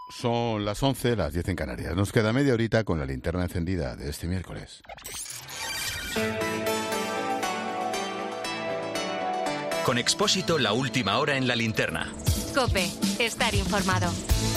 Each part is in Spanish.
Son las 11, las 10 en Canarias. Nos queda media horita con la linterna encendida de este miércoles. Con Expósito, la última hora en la linterna. COPE, estar informado.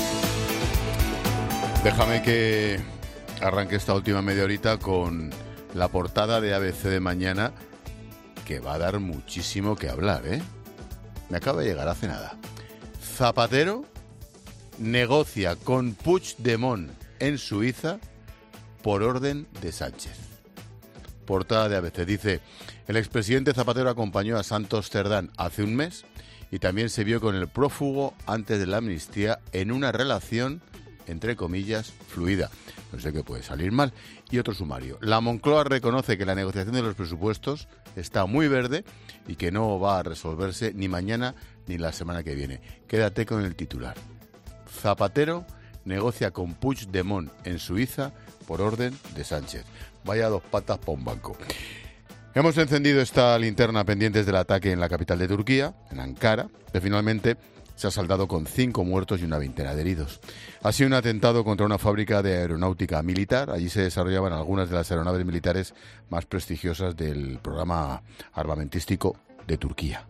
Déjame que arranque esta última media horita con la portada de ABC de mañana, que va a dar muchísimo que hablar, ¿eh? Me acaba de llegar hace nada. Zapatero negocia con Puigdemont en Suiza por orden de Sánchez. Portada de ABC dice: el expresidente Zapatero acompañó a Santos Cerdán hace un mes y también se vio con el prófugo antes de la amnistía en una relación, entre comillas, fluida. No sé qué puede salir mal. Y otro sumario. La Moncloa reconoce que la negociación de los presupuestos está muy verde y que no va a resolverse ni mañana ni la semana que viene. Quédate con el titular. Zapatero negocia con Puigdemont en Suiza por orden de Sánchez. Vaya dos patas para un banco. Hemos encendido esta linterna pendientes del ataque en la capital de Turquía, en Ankara, que finalmente se ha saldado con 5 muertos y una veintena de heridos. Ha sido un atentado contra una fábrica de aeronáutica militar. Allí se desarrollaban algunas de las aeronaves militares más prestigiosas del programa armamentístico de Turquía.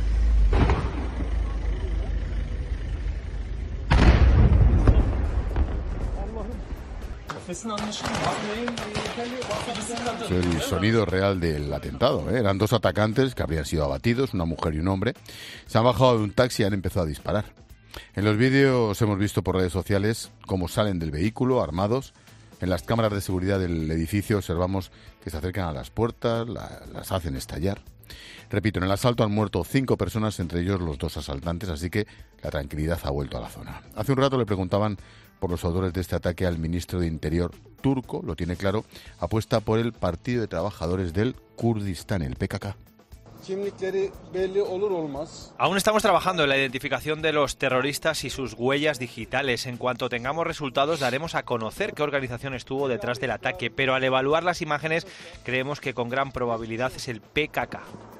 Es el sonido real del atentado, ¿eh? Eran 2 atacantes que habrían sido abatidos, una mujer y un hombre. Se han bajado de un taxi y han empezado a disparar. En los vídeos hemos visto por redes sociales cómo salen del vehículo armados. En las cámaras de seguridad del edificio observamos que se acercan a las puertas, las hacen estallar. Repito, en el asalto han muerto 5 personas, entre ellos los 2 asaltantes, así que la tranquilidad ha vuelto a la zona. Hace un rato le preguntaban por los autores de este ataque al ministro de Interior turco, lo tiene claro, apuesta por el Partido de Trabajadores del Kurdistán, el PKK. Aún estamos trabajando en la identificación de los terroristas y sus huellas digitales. En cuanto tengamos resultados, daremos a conocer qué organización estuvo detrás del ataque, pero al evaluar las imágenes creemos que con gran probabilidad es el PKK.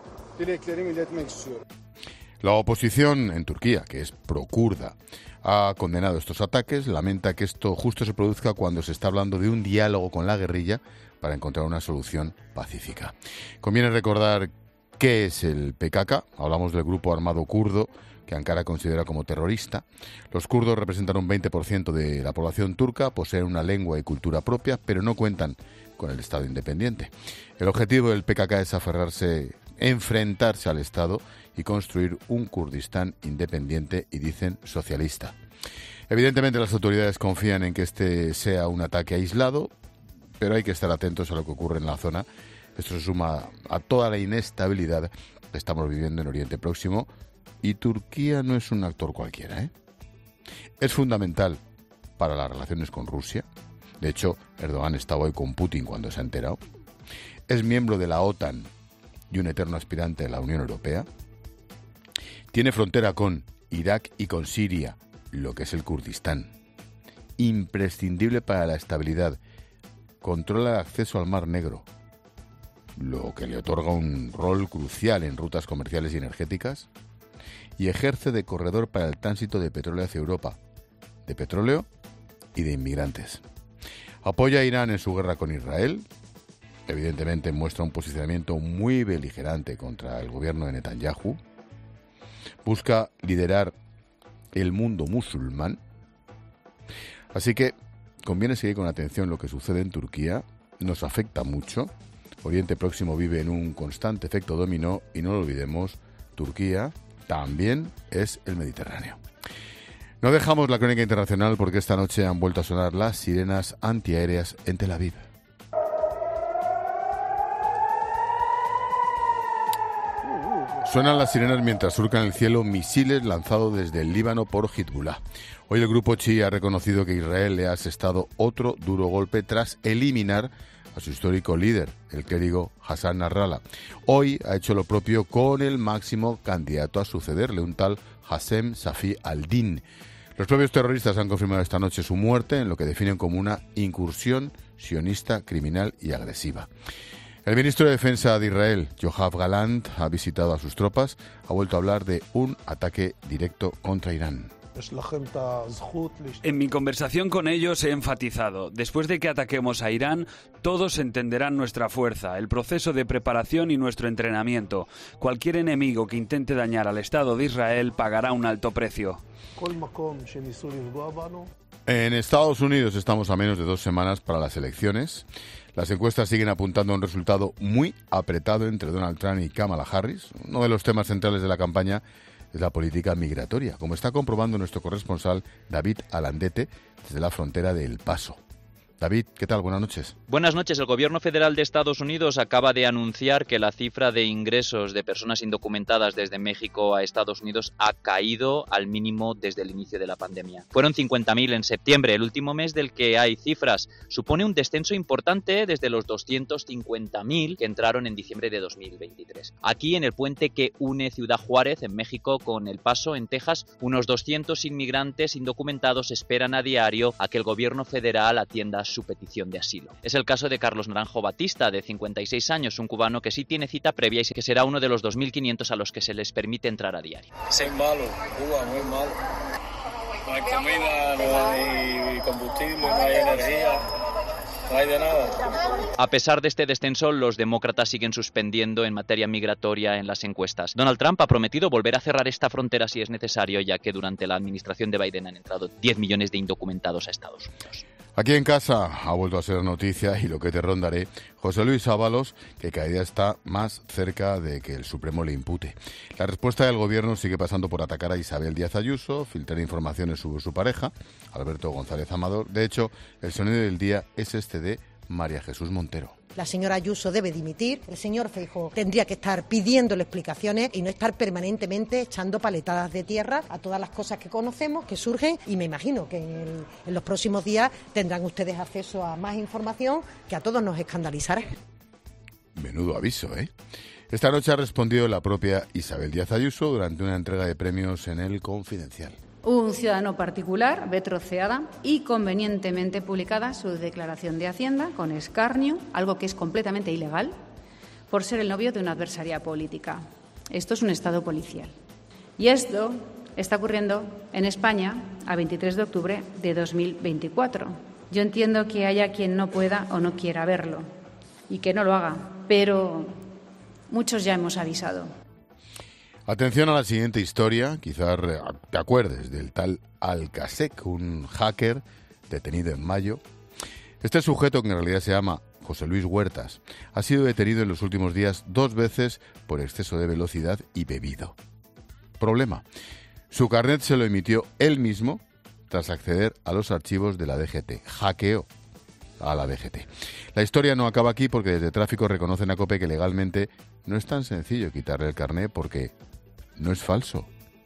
La oposición en Turquía, que es pro-kurda, ha condenado estos ataques, lamenta que esto justo se produzca cuando se está hablando de un diálogo con la guerrilla para encontrar una solución pacífica. Conviene recordar qué es el PKK. Hablamos del grupo armado kurdo que Ankara considera como terrorista. Los kurdos representan un 20% de la población turca, poseen una lengua y cultura propia, pero no cuentan con el Estado independiente. El objetivo del PKK es enfrentarse al Estado y construir un Kurdistán independiente y dicen socialista. Evidentemente las autoridades confían en que este sea un ataque aislado, pero hay que estar atentos a lo que ocurre en la zona. Esto se suma a toda la inestabilidad que estamos viviendo en Oriente Próximo y Turquía no es un actor cualquiera, ¿eh? Es fundamental para las relaciones con Rusia. De hecho, Erdogan estaba hoy con Putin cuando se ha enterado. Es miembro de la OTAN y un eterno aspirante a la Unión Europea. Tiene frontera con Irak y con Siria, lo que es el Kurdistán. Imprescindible para la estabilidad. Controla el acceso al Mar Negro, lo que le otorga un rol crucial en rutas comerciales y energéticas. Y ejerce de corredor para el tránsito de petróleo hacia Europa, de petróleo y de inmigrantes. Apoya a Irán en su guerra con Israel. Evidentemente muestra un posicionamiento muy beligerante contra el gobierno de Netanyahu. Busca liderar el mundo musulmán. Así que conviene seguir con atención lo que sucede en Turquía. Nos afecta mucho. Oriente Próximo vive en un constante efecto dominó y no lo olvidemos, Turquía también es el Mediterráneo. No dejamos la crónica internacional porque esta noche han vuelto a sonar las sirenas antiaéreas en Tel Aviv. Suenan las sirenas mientras surcan el cielo misiles lanzados desde el Líbano por Hezbollah. Hoy el grupo chií ha reconocido que Israel le ha asestado otro duro golpe tras eliminar a su histórico líder, el clérigo Hassan Nasrallah. Hoy ha hecho lo propio con el máximo candidato a sucederle, un tal Hassem Safi al-Din. Los propios terroristas han confirmado esta noche su muerte en lo que definen como una incursión sionista, criminal y agresiva. El ministro de Defensa de Israel, Yoav Gallant, ha visitado a sus tropas, ha vuelto a hablar de un ataque directo contra Irán. En mi conversación con ellos he enfatizado, después de que ataquemos a Irán, todos entenderán nuestra fuerza, el proceso de preparación y nuestro entrenamiento. Cualquier enemigo que intente dañar al Estado de Israel pagará un alto precio. En Estados Unidos estamos a menos de 2 semanas para las elecciones. Las encuestas siguen apuntando a un resultado muy apretado entre Donald Trump y Kamala Harris. Uno de los temas centrales de la campaña es la política migratoria, como está comprobando nuestro corresponsal David Alandete desde la frontera de El Paso. David, ¿qué tal? Buenas noches. Buenas noches. El Gobierno Federal de Estados Unidos acaba de anunciar que la cifra de ingresos de personas indocumentadas desde México a Estados Unidos ha caído al mínimo desde el inicio de la pandemia. Fueron 50.000 en septiembre, el último mes del que hay cifras. Supone un descenso importante desde los 250.000 que entraron en diciembre de 2023. Aquí, en el puente que une Ciudad Juárez, en México, con El Paso, en Texas, unos 200 inmigrantes indocumentados esperan a diario a que el Gobierno Federal atienda su petición de asilo. Es el caso de Carlos Naranjo Batista, de 56 años, un cubano que sí tiene cita previa y que será uno de los 2.500 a los que se les permite entrar a diario. Es malo, Cuba, muy malo. No hay comida, no hay combustible, no hay energía, no hay de nada. A pesar de este descenso, los demócratas siguen suspendiendo en materia migratoria en las encuestas. Donald Trump ha prometido volver a cerrar esta frontera si es necesario, ya que durante la administración de Biden han entrado 10 millones de indocumentados a Estados Unidos. Aquí en casa ha vuelto a ser noticia, y lo que te rondaré, José Luis Ábalos, que cada día está más cerca de que el Supremo le impute. La respuesta del Gobierno sigue pasando por atacar a Isabel Díaz Ayuso, filtrar informaciones sobre su pareja, Alberto González Amador. De hecho, el sonido del día es este de María Jesús Montero. La señora Ayuso debe dimitir, el señor Feijóo tendría que estar pidiéndole explicaciones y no estar permanentemente echando paletadas de tierra a todas las cosas que conocemos, que surgen, y me imagino que en los próximos días tendrán ustedes acceso a más información que a todos nos escandalizará. Menudo aviso, ¿eh? Esta noche ha respondido la propia Isabel Díaz Ayuso durante una entrega de premios en El Confidencial. Un ciudadano particular ve troceada y convenientemente publicada su declaración de Hacienda con escarnio, algo que es completamente ilegal, por ser el novio de una adversaria política. Esto es un Estado policial. Y esto está ocurriendo en España a 23 de octubre de 2024. Yo entiendo que haya quien no pueda o no quiera verlo y que no lo haga, pero muchos ya hemos avisado. Atención a la siguiente historia, quizás te acuerdes del tal Alcasec, un hacker detenido en mayo. Este sujeto, que en realidad se llama José Luis Huertas, ha sido detenido en los últimos días 2 veces por exceso de velocidad y bebido. Problema: su carnet se lo emitió él mismo tras acceder a los archivos de la DGT. Hackeó a la DGT. La historia no acaba aquí, porque desde Tráfico reconocen a COPE que legalmente no es tan sencillo quitarle el carnet, porque no es falso,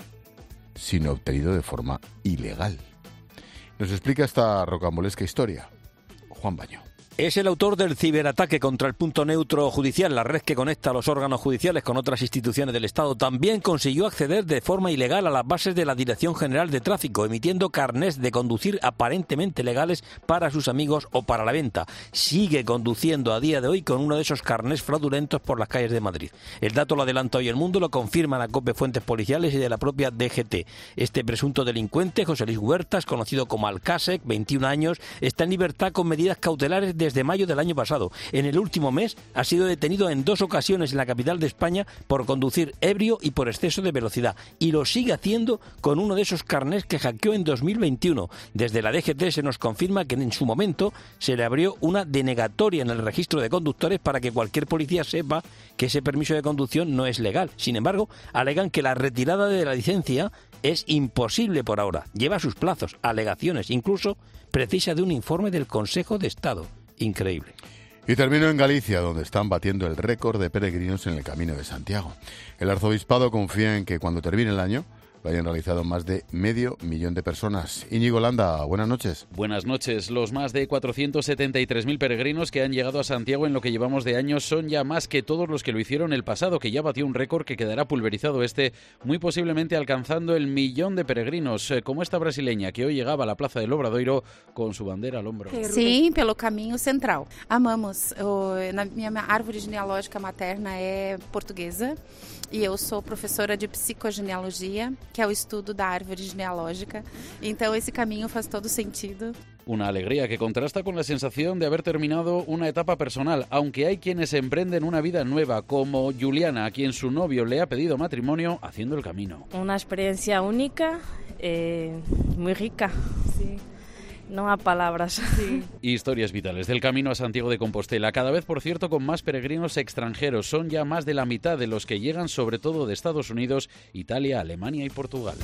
sino obtenido de forma ilegal. Nos explica esta rocambolesca historia Juan Baño. Es el autor del ciberataque contra el punto neutro judicial, la red que conecta a los órganos judiciales con otras instituciones del Estado. También consiguió acceder de forma ilegal a las bases de la Dirección General de Tráfico, emitiendo carnés de conducir aparentemente legales para sus amigos o para la venta. Sigue conduciendo a día de hoy con uno de esos carnés fraudulentos por las calles de Madrid. El dato lo adelanta hoy El Mundo, lo confirman a COPE fuentes policiales y de la propia DGT. Este presunto delincuente, José Luis Huertas, conocido como Alcasec, 21 años, está en libertad con medidas cautelares desde mayo del año pasado. En el último mes ha sido detenido en 2 ocasiones en la capital de España por conducir ebrio y por exceso de velocidad, y lo sigue haciendo con uno de esos carnés que hackeó en 2021. Desde la DGT se nos confirma que en su momento se le abrió una denegatoria en el registro de conductores para que cualquier policía sepa que ese permiso de conducción no es legal. Sin embargo, alegan que la retirada de la licencia es imposible por ahora. Lleva sus plazos, alegaciones, incluso precisa de un informe del Consejo de Estado. Increíble. Y termino en Galicia, donde están batiendo el récord de peregrinos en el Camino de Santiago. El arzobispado confía en que cuando termine el año lo hayan realizado más de 500.000 de personas. Íñigo Landa, buenas noches. Buenas noches. Los más de 473.000 peregrinos que han llegado a Santiago en lo que llevamos de años son ya más que todos los que lo hicieron el pasado, que ya batió un récord que quedará pulverizado muy posiblemente alcanzando el 1.000.000 de peregrinos, como esta brasileña que hoy llegaba a la Plaza del Obradoiro con su bandera al hombro. Sim, pelo caminho central. Amamos. Minha árvore genealógica materna é portuguesa e eu sou professora de psicogenealogia que é o estudo da árvore genealógica. Então esse caminho faz todo sentido. Una alegría que contrasta con la sensación de haber terminado una etapa personal, aunque hay quienes emprenden una vida nueva, como Juliana, a quien su novio le ha pedido matrimonio haciendo el camino. Una experiencia única, muy rica, sí. No a palabras. Sí. Historias vitales del camino a Santiago de Compostela, cada vez, por cierto, con más peregrinos extranjeros. Son ya más de la mitad de los que llegan, sobre todo de Estados Unidos, Italia, Alemania y Portugal.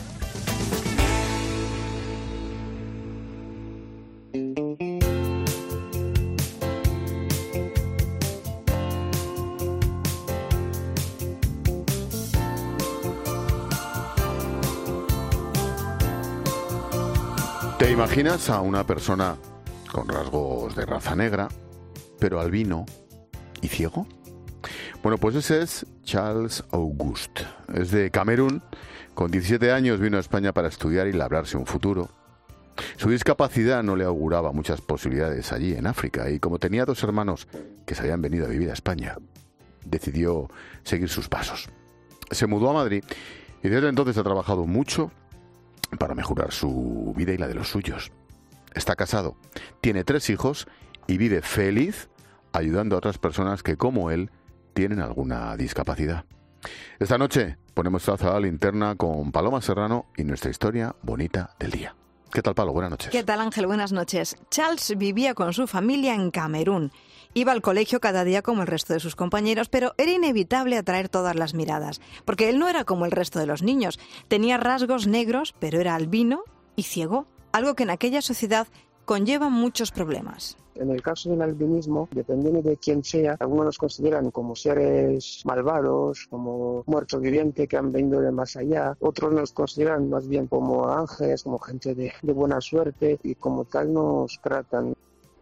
¿Te imaginas a una persona con rasgos de raza negra, pero albino y ciego? Bueno, pues ese es Charles Auguste. Es de Camerún. Con 17 años vino a España para estudiar y labrarse un futuro. Su discapacidad no le auguraba muchas posibilidades allí en África, y como tenía 2 hermanos que se habían venido a vivir a España, decidió seguir sus pasos. Se mudó a Madrid y desde entonces ha trabajado mucho para mejorar su vida y la de los suyos. Está casado, tiene 3 hijos y vive feliz ayudando a otras personas que, como él, tienen alguna discapacidad. Esta noche ponemos trazo a la linterna con Paloma Serrano y nuestra historia bonita del día. ¿Qué tal, Palo? Buenas noches. ¿Qué tal, Ángel? Buenas noches. Charles vivía con su familia en Camerún. Iba al colegio cada día como el resto de sus compañeros, pero era inevitable atraer todas las miradas, porque él no era como el resto de los niños. Tenía rasgos negros, pero era albino y ciego, algo que en aquella sociedad conlleva muchos problemas. En el caso del albinismo, dependiendo de quién sea, algunos los consideran como seres malvados, como muertos vivientes que han venido de más allá. Otros los consideran más bien como ángeles, como gente de buena suerte, y como tal nos tratan.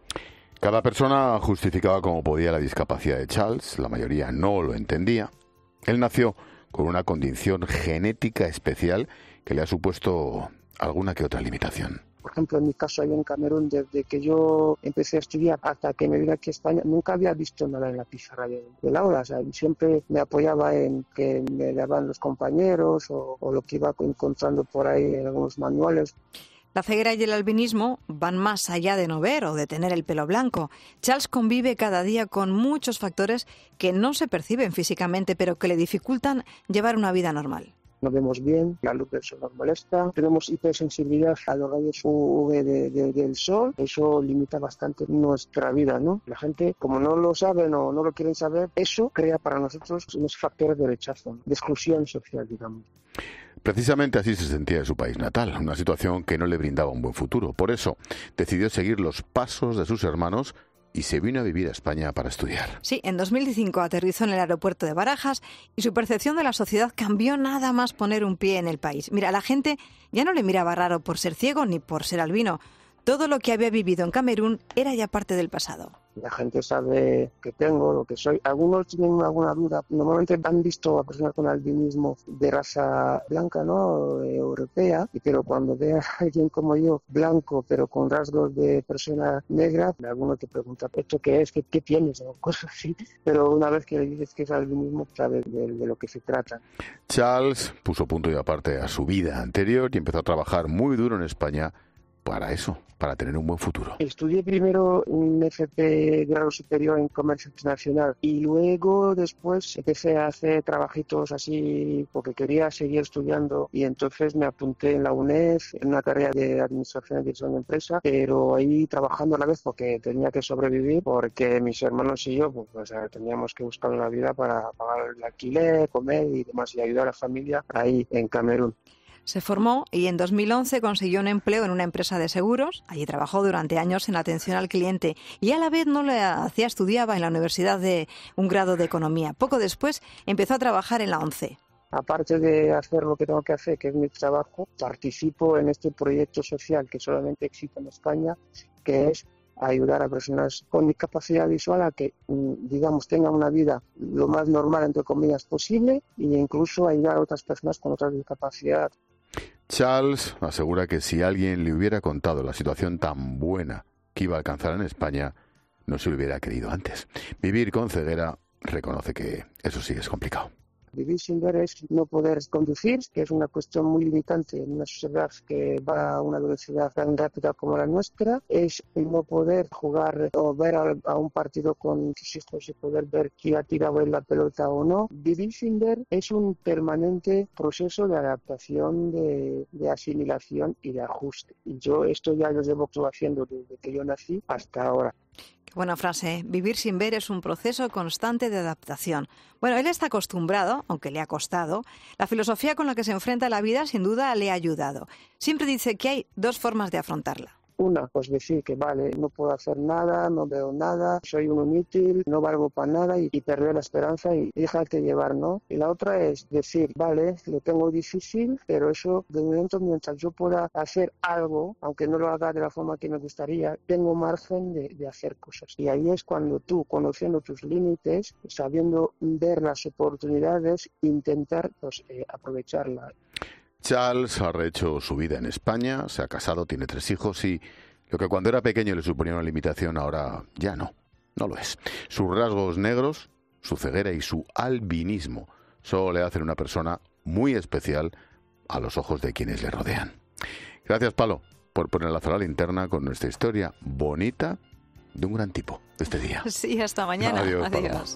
Cada persona justificaba como podía la discapacidad de Charles. La mayoría no lo entendía. Él nació con una condición genética especial que le ha supuesto alguna que otra limitación. Por ejemplo, en mi caso, allá en Camerún, desde que yo empecé a estudiar hasta que me vine aquí a España, nunca había visto nada en la pizarra del aula. O sea, siempre me apoyaba en que me daban los compañeros o lo que iba encontrando por ahí en algunos manuales. La ceguera y el albinismo van más allá de no ver o de tener el pelo blanco. Charles convive cada día con muchos factores que no se perciben físicamente, pero que le dificultan llevar una vida normal. No vemos bien, la luz del sol nos molesta, tenemos hipersensibilidad a los rayos UV del sol, eso limita bastante nuestra vida, ¿no? La gente, como no lo saben o no lo quieren saber, eso crea para nosotros unos factores de rechazo, de exclusión social, digamos. Precisamente así se sentía en su país natal, una situación que no le brindaba un buen futuro. Por eso decidió seguir los pasos de sus hermanos y se vino a vivir a España para estudiar. Sí, en 2005 aterrizó en el aeropuerto de Barajas y su percepción de la sociedad cambió nada más poner un pie en el país. Mira, la gente ya no le miraba raro por ser ciego ni por ser albino. Todo lo que había vivido en Camerún era ya parte del pasado. La gente sabe que tengo, lo que soy. Algunos tienen alguna duda. Normalmente han visto a personas con albinismo de raza blanca, ¿no? Europea. Pero cuando ve a alguien como yo, blanco, pero con rasgos de persona negra, alguno te pregunta, ¿esto qué es? ¿Qué tienes? O cosas así. Pero una vez que le dices que es albinismo, sabes de lo que se trata. Charles puso punto y aparte a su vida anterior y empezó a trabajar muy duro en España para eso, para tener un buen futuro. Estudié primero un FP grado superior en comercio internacional y luego después empecé a hacer trabajitos así porque quería seguir estudiando y entonces me apunté en la UNED en una carrera de administración y dirección de empresa, pero ahí trabajando a la vez porque tenía que sobrevivir, porque mis hermanos y yo pues teníamos que buscar una vida para pagar el alquiler, comer y demás y ayudar a la familia ahí en Camerún. Se formó y en 2011 consiguió un empleo en una empresa de seguros. Allí trabajó durante años en atención al cliente y a la vez no le hacía, estudiaba en la universidad de un grado de economía. Poco después empezó a trabajar en la ONCE. Aparte de hacer lo que tengo que hacer, que es mi trabajo, participo en este proyecto social que solamente existe en España, que es ayudar a personas con discapacidad visual a que, digamos, tengan una vida lo más normal, entre comillas, posible e incluso ayudar a otras personas con otras discapacidades. Charles asegura que si alguien le hubiera contado la situación tan buena que iba a alcanzar en España, no se lo hubiera creído antes. Vivir con ceguera, reconoce que eso sí es complicado. Vivir sin ver es no poder conducir, que es una cuestión muy limitante en una sociedad que va a una velocidad tan rápida como la nuestra. Es no poder jugar o ver a un partido con tus hijos y poder ver quién ha tirado en la pelota o no. Vivir sin ver es un permanente proceso de adaptación, de asimilación y de ajuste. Y yo esto ya lo llevo haciendo desde que yo nací hasta ahora. Qué buena frase. Vivir sin ver es un proceso constante de adaptación. Bueno, él está acostumbrado, aunque le ha costado. La filosofía con la que se enfrenta a la vida sin duda le ha ayudado. Siempre dice que hay dos formas de afrontarla. Una, pues decir que vale, no puedo hacer nada, no veo nada, soy un inútil, no valgo para nada y perder la esperanza y dejarte llevar, ¿no? Y la otra es decir, vale, lo tengo difícil, pero eso de momento mientras yo pueda hacer algo, aunque no lo haga de la forma que me gustaría, tengo margen de hacer cosas. Y ahí es cuando tú, conociendo tus límites, sabiendo ver las oportunidades, intentar pues, aprovecharlas. Charles ha rehecho su vida en España, se ha casado, tiene 3 hijos y lo que cuando era pequeño le suponía una limitación ahora ya no lo es. Sus rasgos negros, su ceguera y su albinismo solo le hacen una persona muy especial a los ojos de quienes le rodean. Gracias, Palo, por poner la a la linterna con nuestra historia bonita de un gran tipo de este día. Sí, hasta mañana. Adiós.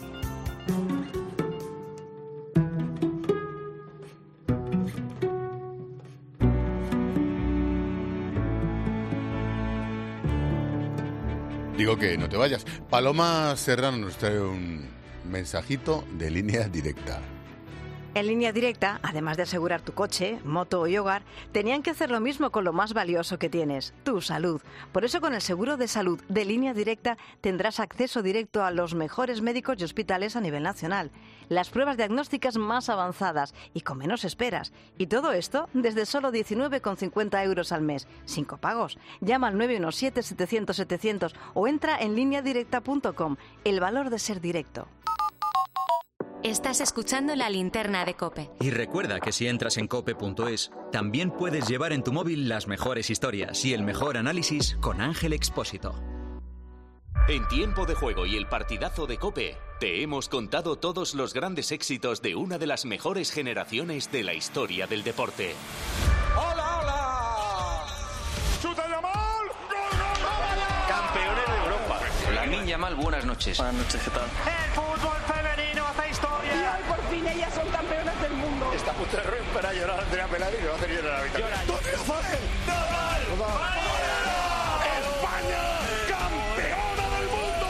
Digo que no te vayas. Paloma Serrano nos trae un mensajito de Línea Directa. En Línea Directa, además de asegurar tu coche, moto y hogar, tenían que hacer lo mismo con lo más valioso que tienes, tu salud. Por eso con el seguro de salud de Línea Directa tendrás acceso directo a los mejores médicos y hospitales a nivel nacional, las pruebas diagnósticas más avanzadas y con menos esperas. Y todo esto desde solo 19,50 euros al mes, sin copagos. Llama al 917-700-700 o entra en lineadirecta.com. El valor de ser directo. Estás escuchando La Linterna de COPE. Y recuerda que si entras en cope.es, también puedes llevar en tu móvil las mejores historias y el mejor análisis con Ángel Expósito. En Tiempo de Juego y el partidazo de COPE, te hemos contado todos los grandes éxitos de una de las mejores generaciones de la historia del deporte. ¡Hola, hola! ¡Chuta Yamal! ¡Gol, gol, gol! Campeones de Europa. Lamine Yamal, buenas noches. Buenas noches, ¿qué tal? El fútbol femenino hace historia. Y hoy por fin ellas son campeonas del mundo. Está a punto de romper a llorar Andrea Peladi y le va a hacer llorar a la victoria. ¿Dónde lo fue? ¡Nadal! ¡España! ¡Campeona del mundo!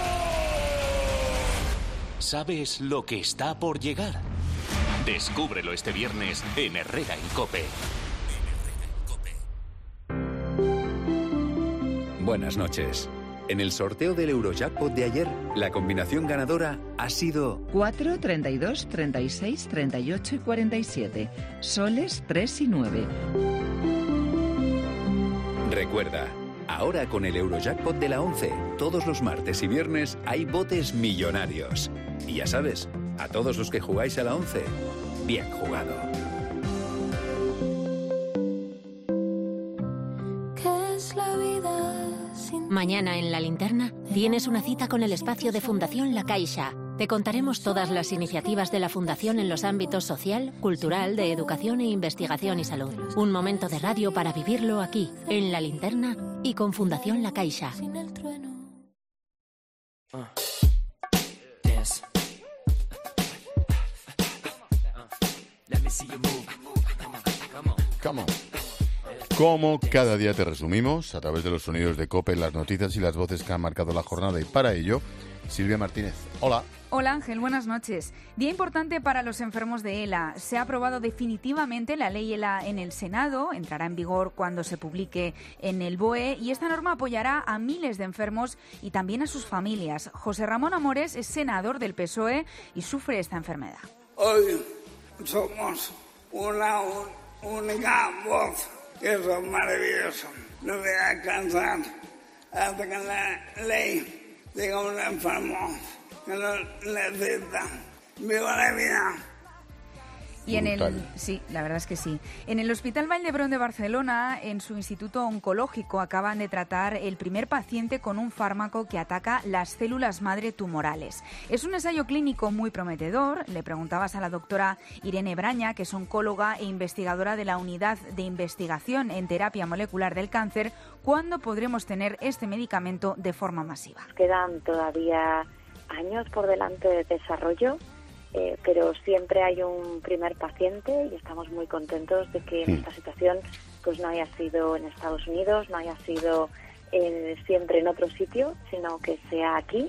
¿Sabes lo que está por llegar? Descúbrelo este viernes en Herrera en COPE. Buenas noches. En el sorteo del Eurojackpot de ayer, la combinación ganadora ha sido 4, 32, 36, 38 y 47. Soles 3 y 9. Recuerda, ahora con el Eurojackpot de la 11, todos los martes y viernes hay botes millonarios. Y ya sabes, a todos los que jugáis a la 11, bien jugado. Mañana en La Linterna tienes una cita con el espacio de Fundación La Caixa. Te contaremos todas las iniciativas de la Fundación en los ámbitos social, cultural, de educación e investigación y salud. Un momento de radio para vivirlo aquí, en La Linterna y con Fundación La Caixa. Come on. Como cada día te resumimos, a través de los sonidos de COPE, las noticias y las voces que han marcado la jornada. Y para ello, Silvia Martínez. Hola. Hola Ángel, buenas noches. Día importante para los enfermos de ELA. Se ha aprobado definitivamente la ley ELA en el Senado, entrará en vigor cuando se publique en el BOE y esta norma apoyará a miles de enfermos y también a sus familias. José Ramón Amores es senador del PSOE y sufre esta enfermedad. Hoy somos una única voz. Eso es maravilloso. No voy a cansar hasta que la ley diga un enfermo que lo necesita. ¡Viva la vida! Y brutal. sí, la verdad es que sí. En el Hospital Vall d'Hebron de Barcelona, en su instituto oncológico, acaban de tratar el primer paciente con un fármaco que ataca las células madre tumorales. Es un ensayo clínico muy prometedor. Le preguntabas a la doctora Irene Braña, que es oncóloga e investigadora de la Unidad de Investigación en Terapia Molecular del Cáncer, ¿cuándo podremos tener este medicamento de forma masiva? Quedan todavía años por delante de desarrollo, pero siempre hay un primer paciente y estamos muy contentos de que esta situación pues no haya sido en Estados Unidos, no haya sido siempre en otro sitio, sino que sea aquí,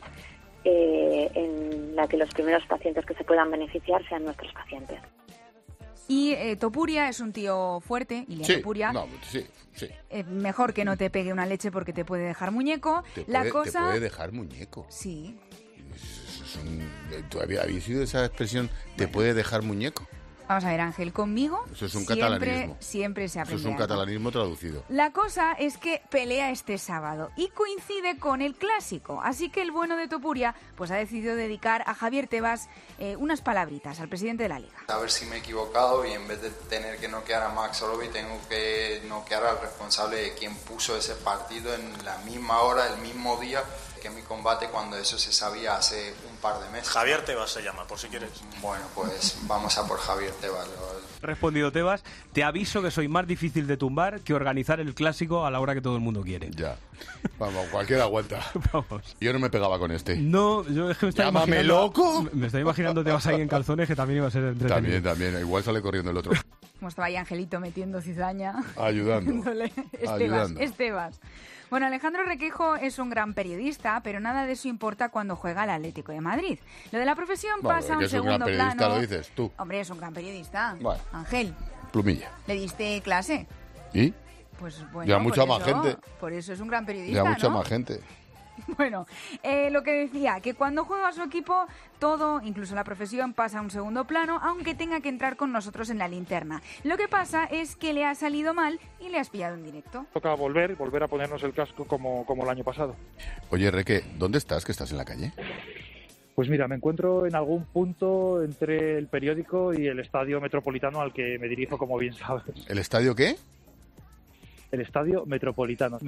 en la que los primeros pacientes que se puedan beneficiar sean nuestros pacientes. Y Topuria es un tío fuerte, Ilia Topuria. Sí. Mejor que no te pegue una leche porque te puede dejar muñeco. Te puede dejar muñeco. Sí. ¿Tú habías oído esa expresión, te puede dejar muñeco? Vamos a ver, Ángel, conmigo eso es un catalanismo. Siempre se aprende. Eso es un catalanismo traducido. La cosa es que pelea este sábado y coincide con el clásico. Así que el bueno de Topuria pues ha decidido dedicar a Javier Tebas unas palabritas al presidente de la Liga. A ver si me he equivocado y en vez de tener que noquear a Max Holloway tengo que noquear al responsable de quien puso ese partido en la misma hora, el mismo día que mi combate, cuando eso se sabía hace un par de meses. Javier Tebas se llama, por si quieres. Bueno, pues vamos a por Javier Tebas. Respondido Tebas, te aviso que soy más difícil de tumbar que organizar el clásico a la hora que todo el mundo quiere. Ya. Vamos, cualquiera aguanta. Vamos. Yo no me pegaba con este. No, yo es que me estaba ¡Llámame loco! Me estoy imaginando Tebas ahí en calzones, que también iba a ser entretenido. También. Igual sale corriendo el otro. Como estaba ahí Angelito metiendo cizaña. Ayudando. Estebas. Bueno, Alejandro Requeijo es un gran periodista, pero nada de eso importa cuando juega al Atlético de Madrid. Lo de la profesión pasa a un segundo plano. Es un gran periodista, lo dices tú. Hombre, es un gran periodista. Bueno. Ángel. Plumilla. ¿Le diste clase? ¿Y? Pues bueno, ya mucha más gente. Por eso es un gran periodista, ya mucha ¿no? más gente. Bueno, lo que decía, que cuando juega su equipo, todo, incluso la profesión, pasa a un segundo plano, aunque tenga que entrar con nosotros en la linterna. Lo que pasa es que le ha salido mal y le has pillado en directo. Toca volver a ponernos el casco como el año pasado. Oye, Reque, ¿dónde estás? ¿Que estás en la calle? Pues mira, me encuentro en algún punto entre el periódico y el estadio Metropolitano al que me dirijo, como bien sabes. ¿El estadio qué? El estadio Metropolitano.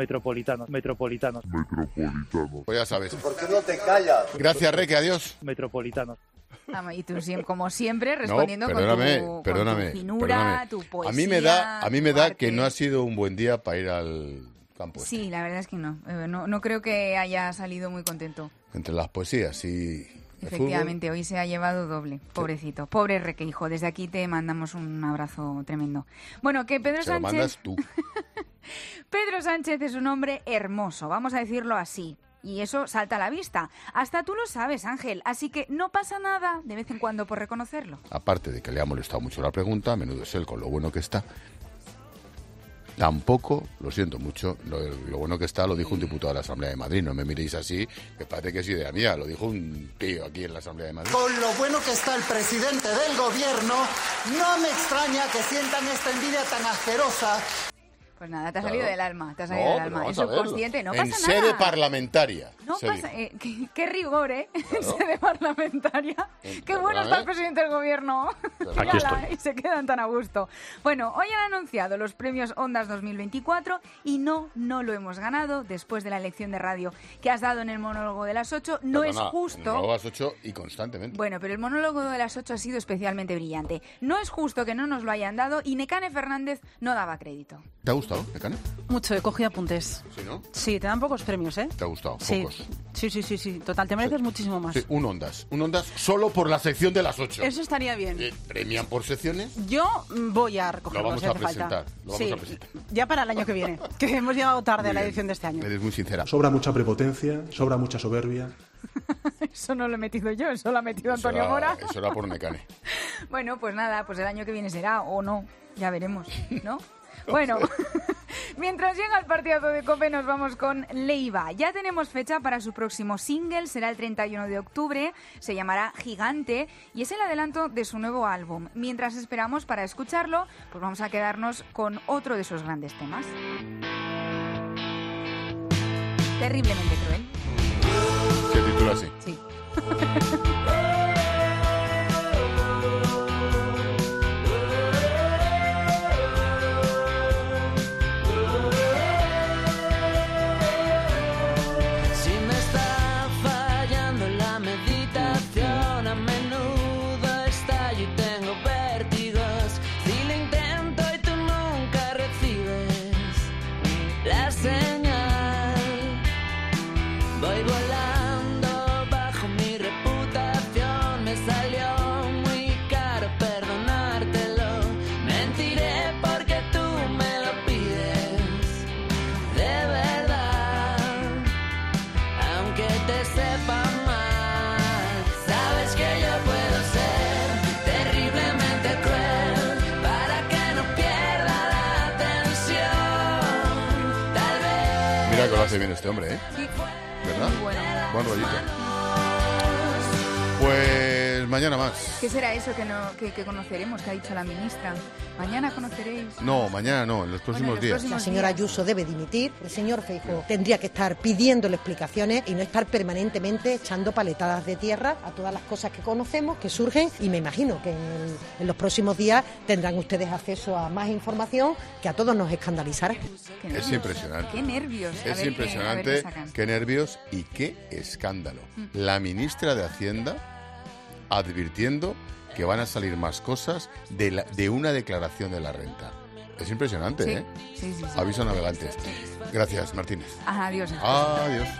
Pues ya sabes. ¿Por qué no te callas? Gracias, Reque, adiós. Metropolitano. Y tú, como siempre, respondiendo con tu finura, tu poesía. A mí me da que no ha sido un buen día para ir al campo. Sí, la verdad es que no. No creo que haya salido muy contento. Entre las poesías y... Efectivamente, hoy se ha llevado doble, pobrecito. Pobre Requeijo, desde aquí te mandamos un abrazo tremendo. Bueno, que Pedro Sánchez... Se lo mandas tú. Pedro Sánchez es un hombre hermoso, vamos a decirlo así. Y eso salta a la vista. Hasta tú lo sabes, Ángel, así que no pasa nada de vez en cuando por reconocerlo. Aparte de que le ha molestado mucho la pregunta, a menudo es él con lo bueno que está. Tampoco, lo siento mucho, lo bueno que está lo dijo un diputado de la Asamblea de Madrid. No me miréis así, que parece que es idea mía. Lo dijo un tío aquí en la Asamblea de Madrid. Con lo bueno que está el presidente del gobierno, no me extraña que sientan esta envidia tan asquerosa. Pues nada, te ha salido del alma, El subconsciente, no pasa nada. En sede parlamentaria. No pasa, qué rigor, ¿eh? Claro. En sede parlamentaria. Qué bueno está el presidente del gobierno. Aquí estoy. Y se quedan tan a gusto. Bueno, hoy han anunciado los premios Ondas 2024 y no lo hemos ganado después de la elección de radio que has dado en el monólogo de las 8. No es justo. En el monólogo de las 8 y constantemente. Bueno, pero el monólogo de las 8 ha sido especialmente brillante. No es justo que no nos lo hayan dado y Nekane Fernández no daba crédito. ¿Te ha gustado, Nekane? Mucho, he cogido apuntes. ¿Sí, no? Sí, te dan pocos premios, ¿eh? ¿Te ha gustado? Sí. Pocos. Sí. Total, te mereces muchísimo más. Sí, un Ondas solo por la sección de las 8. Eso estaría bien. ¿Premian por secciones? Yo voy a recogerlo. Lo vamos a presentar. Ya para el año que viene, que hemos llegado tarde a la edición de este año. Eres muy sincera. Sobra mucha prepotencia, sobra mucha soberbia. Eso no lo he metido yo, eso lo ha metido Antonio Mora. Eso era por Nekane. Bueno, pues nada, pues el año que viene será o no, ya veremos, ¿no? Bueno, mientras llega el partidazo de COPE nos vamos con Leiva. Ya tenemos fecha para su próximo single, será el 31 de octubre, se llamará Gigante y es el adelanto de su nuevo álbum. Mientras esperamos para escucharlo, pues vamos a quedarnos con otro de sus grandes temas. Terriblemente cruel. ¿Qué titula así? Sí. Mira que lo hace bien este hombre, ¿eh? Sí. ¿Verdad? Muy bueno. Buen rollito. Pues mañana más. ¿Qué será eso que conoceremos, que ha dicho la ministra? Mañana conoceréis. No, mañana no, en los próximos días. La señora Ayuso debe dimitir. El señor Feijóo tendría que estar pidiéndole explicaciones y no estar permanentemente echando paletadas de tierra a todas las cosas que conocemos, que surgen, y me imagino que en los próximos días tendrán ustedes acceso a más información que a todos nos escandalizará. Es impresionante. Qué nervios. Es impresionante, qué nervios y qué escándalo. La ministra de Hacienda advirtiendo que van a salir más cosas de una declaración de la renta. Es impresionante, Sí. ¿eh? Sí. Aviso navegante. Gracias, Martínez. Adiós. Adiós.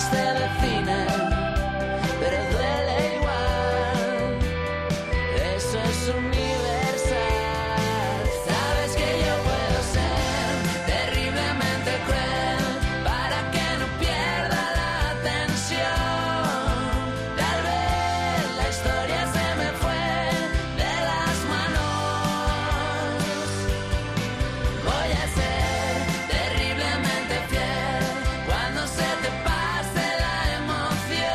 Pero duele igual, eso es universal. Sabes que yo puedo ser terriblemente cruel para que no pierda la atención. Tal vez la historia se me fue de las manos. Voy a ser terriblemente fiel cuando se te pase la emoción.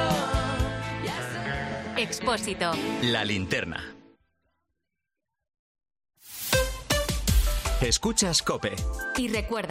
Expósito. La linterna. Escuchas COPE. Y recuerda,